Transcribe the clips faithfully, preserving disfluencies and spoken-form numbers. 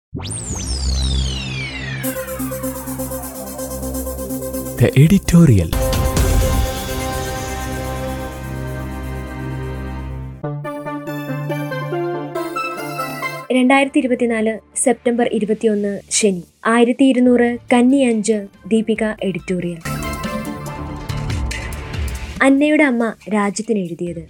The editorial. രണ്ടായിരത്തി ഇരുപത്തിനാല് September ഇരുപത്തിയൊന്ന് ശനി. ആയിരത്തി ഇരുന്നൂറ് കന്നി അഞ്ച്. ദീപിക എഡിറ്റോറിയൽ. അന്നയുടെ അമ്മ രാജ്യത്തിന് എഴുതിയത്.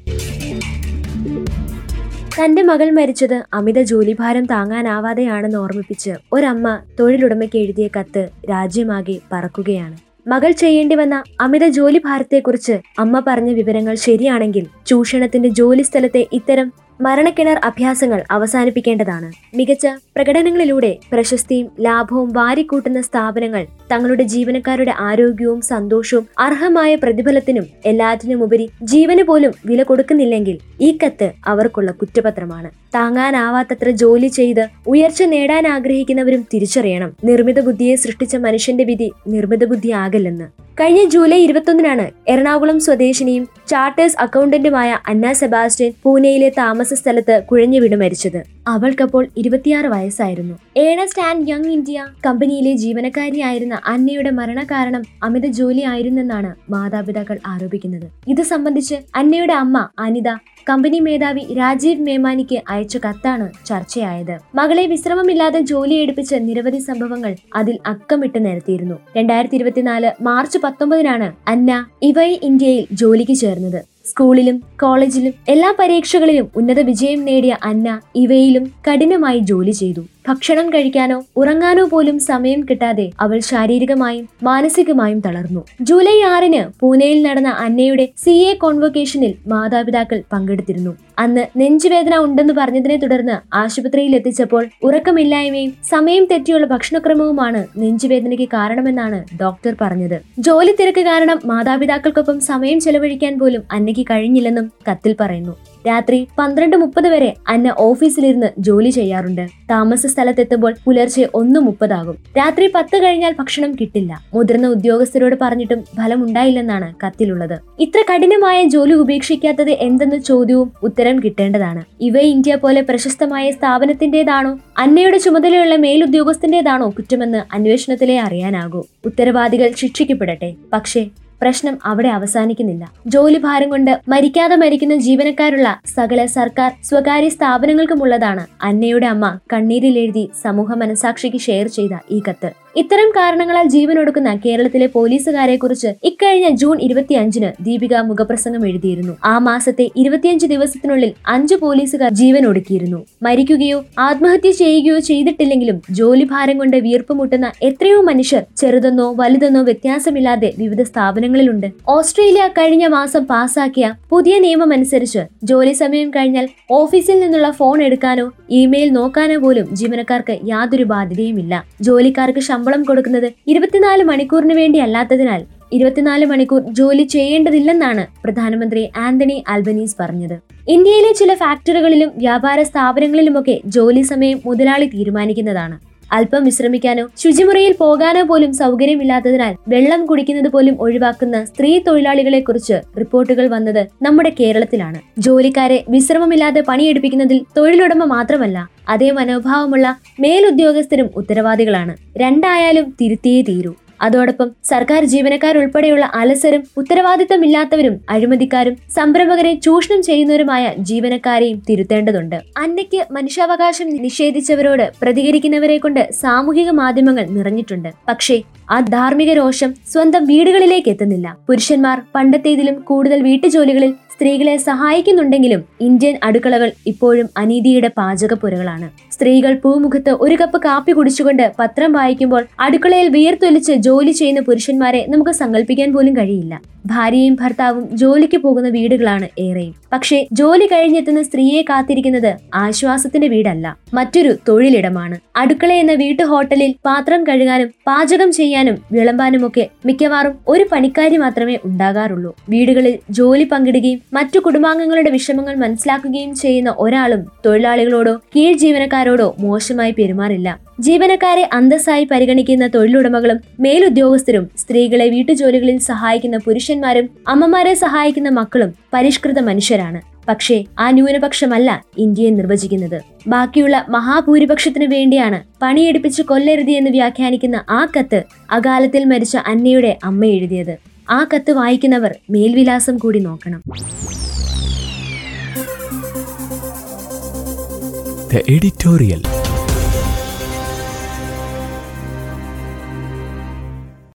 തന്റെ മകൾ മരിച്ചത് അമിത ജോലിഭാരം താങ്ങാനാവാതെയാണെന്ന് ഓർമ്മിപ്പിച്ച് ഒരമ്മ തൊഴിലുടമയ്ക്ക് എഴുതിയ കത്ത് രാജ്യമാകെ പറക്കുകയാണ്. മകൾ ചെയ്യേണ്ടി വന്ന അമിത ജോലിഭാരത്തെക്കുറിച്ച് അമ്മ പറഞ്ഞ വിവരങ്ങൾ ശരിയാണെങ്കിൽ ചൂഷണത്തിന്റെ ജോലി സ്ഥലത്തെ ഇത്തരം മരണക്കിണർ അഭ്യാസങ്ങൾ അവസാനിപ്പിക്കേണ്ടതാണ്. മികച്ച പ്രകടനങ്ങളിലൂടെ പ്രശസ്തിയും ലാഭവും വാരിക്കൂട്ടുന്ന സ്ഥാപനങ്ങൾ തങ്ങളുടെ ജീവനക്കാരുടെ ആരോഗ്യവും സന്തോഷവും അർഹമായ പ്രതിഫലത്തിനും എല്ലാറ്റിനുമുപരി ജീവന് പോലും വില കൊടുക്കുന്നില്ലെങ്കിൽ ഈ കത്ത് അവർക്കുള്ള കുറ്റപത്രമാണ്. താങ്ങാനാവാത്തത്ര ജോലി ചെയ്ത് ഉയർച്ച നേടാൻ ആഗ്രഹിക്കുന്നവരും തിരിച്ചറിയണം, നിർമ്മിത ബുദ്ധിയെ സൃഷ്ടിച്ച മനുഷ്യന്റെ വിധി നിർമ്മിത ബുദ്ധി ആകില്ലെന്ന്. കഴിഞ്ഞ ജൂലൈ ഇരുപത്തൊന്നിനാണ് എറണാകുളം സ്വദേശിനിയും ചാർട്ടേഴ്സ് അക്കൗണ്ടന്റുമായ അന്ന സെബാസ്റ്റ്യൻ പൂനെയിലെ താമസ സ്ഥലത്ത് കുഴഞ്ഞു വീണ് മരിച്ചത്. അവൾക്കപ്പോൾ ഇരുപത്തിയാറ് വയസ്സായിരുന്നു. ഏണസ്റ്റ് ആൻഡ് യങ് ഇന്ത്യ കമ്പനിയിലെ ജീവനക്കാരിയായിരുന്ന അന്നയുടെ മരണകാരണം അമിത ജോലി ആയിരുന്നെന്നാണ് മാതാപിതാക്കൾ ആരോപിക്കുന്നത്. ഇത് സംബന്ധിച്ച് അന്നയുടെ അമ്മ അനിത കമ്പനി മേധാവി രാജീവ് മേമാനിക്ക് അയച്ച കത്താണ് ചർച്ചയായത്. മകളെ വിശ്രമമില്ലാതെ ജോലി എടുപ്പിച്ച നിരവധി സംഭവങ്ങൾ അതിൽ അക്കമിട്ട് നിരത്തിയിരുന്നു. രണ്ടായിരത്തി ഇരുപത്തിനാല് മാർച്ച് പത്തൊമ്പതിനാണ് അന്ന ഇവൈ ഇന്ത്യയിൽ ജോലിക്ക് ചേർന്നത്. സ്കൂളിലും കോളേജിലും എല്ലാ പരീക്ഷകളിലും ഉന്നത വിജയം നേടിയ അന്ന ഇവയിലും കഠിനമായി ജോലി ചെയ്തു. ഭക്ഷണം കഴിക്കാനോ ഉറങ്ങാനോ പോലും സമയം കിട്ടാതെ അവൾ ശാരീരികമായും മാനസികമായും തളർന്നു. ജൂലൈ ആറിന് പൂനെയിൽ നടന്ന അന്നയുടെ സി എ കോൺവൊക്കേഷനിൽ മാതാപിതാക്കൾ പങ്കെടുത്തിരുന്നു. അന്ന് നെഞ്ചുവേദന ഉണ്ടെന്ന് പറഞ്ഞതിനെ തുടർന്ന് ആശുപത്രിയിൽ എത്തിച്ചപ്പോൾ ഉറക്കമില്ലായ്മയും സമയം തെറ്റിയുള്ള ഭക്ഷണക്രമവുമാണ് നെഞ്ചുവേദനയ്ക്ക് കാരണമെന്നാണ് ഡോക്ടർ പറഞ്ഞത്. ജോലി തിരക്ക് കാരണം മാതാപിതാക്കൾക്കൊപ്പം സമയം ചെലവഴിക്കാൻ പോലും അന്നയ്ക്ക് കഴിഞ്ഞില്ലെന്നും കത്തിൽ പറയുന്നു. രാത്രി പന്ത്രണ്ട് മുപ്പത് വരെ അന്ന ഓഫീസിലിരുന്ന് ജോലി ചെയ്യാറുണ്ട്. താമസ സ്ഥലത്തെത്തുമ്പോൾ പുലർച്ചെ ഒന്ന് മുപ്പതാകും. രാത്രി പത്ത് കഴിഞ്ഞാൽ ഭക്ഷണം കിട്ടില്ല. മുതിർന്ന ഉദ്യോഗസ്ഥരോട് പറഞ്ഞിട്ടും ഫലമുണ്ടായില്ലെന്നാണ് കത്തിലുള്ളത്. ഇത്ര കഠിനമായ ജോലി ഉപേക്ഷിക്കാത്തത് എന്തെന്ന ചോദ്യവും ഉത്തരം കിട്ടേണ്ടതാണ്. ഇവ ഇന്ത്യ പോലെ പ്രശസ്തമായ സ്ഥാപനത്തിന്റേതാണോ അന്നയുടെ ചുമതലയുള്ള മേലുദ്യോഗസ്ഥന്റേതാണോ കുറ്റമെന്ന് അന്വേഷണത്തിലേ അറിയാനാകൂ. ഉത്തരവാദികൾ ശിക്ഷിക്കപ്പെടട്ടെ. പക്ഷേ പ്രശ്നം അവിടെ അവസാനിക്കുന്നില്ല. ജോലിഭാരം കൊണ്ട് മരിക്കാതെ മരിക്കുന്ന ജീവനക്കാരുള്ള സകല സർക്കാർ സ്വകാര്യ സ്ഥാപനങ്ങൾക്കുമുള്ളതാണ് അന്നയുടെ അമ്മ കണ്ണീരിലെഴുതി സമൂഹ മനസാക്ഷിക്ക് ഷെയർ ചെയ്ത ഈ കത്ത്. ഇത്തരം കാരണങ്ങളാൽ ജീവനൊടുക്കുന്ന കേരളത്തിലെ പോലീസുകാരെ കുറിച്ച് ഇക്കഴിഞ്ഞ ജൂൺ ഇരുപത്തി അഞ്ചിന് ദീപിക മുഖപ്രസംഗം എഴുതിയിരുന്നു. ആ മാസത്തെ ഇരുപത്തിയഞ്ച് ദിവസത്തിനുള്ളിൽ അഞ്ചു പോലീസുകാർ ജീവൻ ഒടുക്കിയിരുന്നു. മരിക്കുകയോ ആത്മഹത്യ ചെയ്യുകയോ ചെയ്തിട്ടില്ലെങ്കിലും ജോലിഭാരം കൊണ്ട് വീർപ്പ് മുട്ടുന്ന എത്രയോ മനുഷ്യർ ചെറുതെന്നോ വലുതെന്നോ വ്യത്യാസമില്ലാതെ വിവിധ സ്ഥാപനങ്ങളിലുണ്ട്. ഓസ്ട്രേലിയ കഴിഞ്ഞ മാസം പാസാക്കിയ പുതിയ നിയമം അനുസരിച്ച് ജോലി സമയം കഴിഞ്ഞാൽ ഓഫീസിൽ നിന്നുള്ള ഫോൺ എടുക്കാനോ ഇമെയിൽ നോക്കാനോ പോലും ജീവനക്കാർക്ക് യാതൊരു ബാധ്യതയുമില്ല. ജോലിക്കാർക്ക് ശമ്പളം കൊടുക്കുന്നത് ഇരുപത്തിനാല് മണിക്കൂറിന് വേണ്ടി അല്ലാത്തതിനാൽ ഇരുപത്തിനാല് മണിക്കൂർ ജോലി ചെയ്യേണ്ടതില്ലെന്നാണ് പ്രധാനമന്ത്രി ആന്റണി ആൽബനീസ് പറഞ്ഞത്. ഇന്ത്യയിലെ ചില ഫാക്ടറികളിലും വ്യാപാര സ്ഥാപനങ്ങളിലുമൊക്കെ ജോലി സമയം മുതലാളി തീരുമാനിക്കുന്നതാണ്. അല്പം വിശ്രമിക്കാനോ ശുചിമുറിയിൽ പോകാനോ പോലും സൗകര്യമില്ലാത്തതിനാൽ വെള്ളം കുടിക്കുന്നത് പോലും ഒഴിവാക്കുന്ന സ്ത്രീ തൊഴിലാളികളെ കുറിച്ച് റിപ്പോർട്ടുകൾ വന്നത് നമ്മുടെ കേരളത്തിലാണ്. ജോലിക്കാരെ വിശ്രമമില്ലാതെ പണിയെടുപ്പിക്കുന്നതിൽ തൊഴിലുടമ മാത്രമല്ല, അതേ മനോഭാവമുള്ള മേലുദ്യോഗസ്ഥരും ഉത്തരവാദികളാണ്. രണ്ടായാലും തിരുത്തിയേ തീരൂ. അതോടൊപ്പം സർക്കാർ ജീവനക്കാരുൾപ്പെടെയുള്ള അലസരും ഉത്തരവാദിത്തമില്ലാത്തവരും അഴിമതിക്കാരും സംരംഭകരെ ചൂഷണം ചെയ്യുന്നവരുമായ ജീവനക്കാരെയും തിരുത്തേണ്ടതുണ്ട്. അന്നയ്ക്ക് മനുഷ്യാവകാശം നിഷേധിച്ചവരോട് പ്രതികരിക്കുന്നവരെ കൊണ്ട് സാമൂഹിക മാധ്യമങ്ങൾ നിറഞ്ഞിട്ടുണ്ട്. പക്ഷേ ആ ധാർമ്മിക രോഷം സ്വന്തം വീടുകളിലേക്ക് എത്തുന്നില്ല. പുരുഷന്മാർ പണ്ടത്തേതിലും കൂടുതൽ വീട്ടുജോലികളിൽ സ്ത്രീകളെ സഹായിക്കുന്നുണ്ടെങ്കിലും ഇന്ത്യൻ അടുക്കളകൾ ഇപ്പോഴും അനീതിയുടെ പാചകപ്പുരകളാണ്. സ്ത്രീകൾ പൂമുഖത്ത് ഒരു കപ്പ് കാപ്പി കുടിച്ചുകൊണ്ട് പത്രം വായിക്കുമ്പോൾ അടുക്കളയിൽ വിയർത്തൊലിച്ച് ജോലി ചെയ്യുന്ന പുരുഷന്മാരെ നമുക്ക് സങ്കല്പിക്കാൻ പോലും കഴിയില്ല. ഭാര്യയും ഭർത്താവും ജോലിക്ക് പോകുന്ന വീടുകളാണ് ഏറെയും. പക്ഷേ ജോലി കഴിഞ്ഞെത്തുന്ന സ്ത്രീയെ കാത്തിരിക്കുന്നത് ആശ്വാസത്തിന്റെ വീടല്ല, മറ്റൊരു തൊഴിലിടമാണ്. അടുക്കള എന്ന വീട്ടു ഹോട്ടലിൽ പാത്രം കഴുകാനും പാചകം ചെയ്യാനും വിളമ്പാനുമൊക്കെ മിക്കവാറും ഒരു പണിക്കാരി മാത്രമേ ഉണ്ടാകാറുള്ളൂ. വീടുകളിൽ ജോലി പങ്കിടുകയും മറ്റു കുടുംബാംഗങ്ങളുടെ വിഷമങ്ങൾ മനസ്സിലാക്കുകയും ചെയ്യുന്ന ഒരാളും തൊഴിലാളികളോടോ കീഴ് ജീവനക്കാരോടോ മോശമായി പെരുമാറില്ല. ജീവനക്കാരെ അന്തസ്സായി പരിഗണിക്കുന്ന തൊഴിലുടമകളും മേലുദ്യോഗസ്ഥരും സ്ത്രീകളെ വീട്ടുജോലികളിൽ സഹായിക്കുന്ന പുരുഷന്മാരും അമ്മമാരെ സഹായിക്കുന്ന മക്കളും പരിഷ്കൃത മനുഷ്യരാണ്. പക്ഷേ ആ ന്യൂനപക്ഷമല്ല ഇന്ത്യയെ നിർവചിക്കുന്നത്. ബാക്കിയുള്ള മഹാഭൂരിപക്ഷത്തിനു വേണ്ടിയാണ് പണിയെടുപ്പിച്ച് കൊല്ലരുതെന്ന് വ്യാഖ്യാനിക്കുന്ന ആ കത്ത് അകാലത്തിൽ മരിച്ച അന്നയുടെ അമ്മ എഴുതിയത്. ആ കത്ത് വായിക്കുന്നവർ മേൽവിലാസം കൂടി നോക്കണം. The editorial.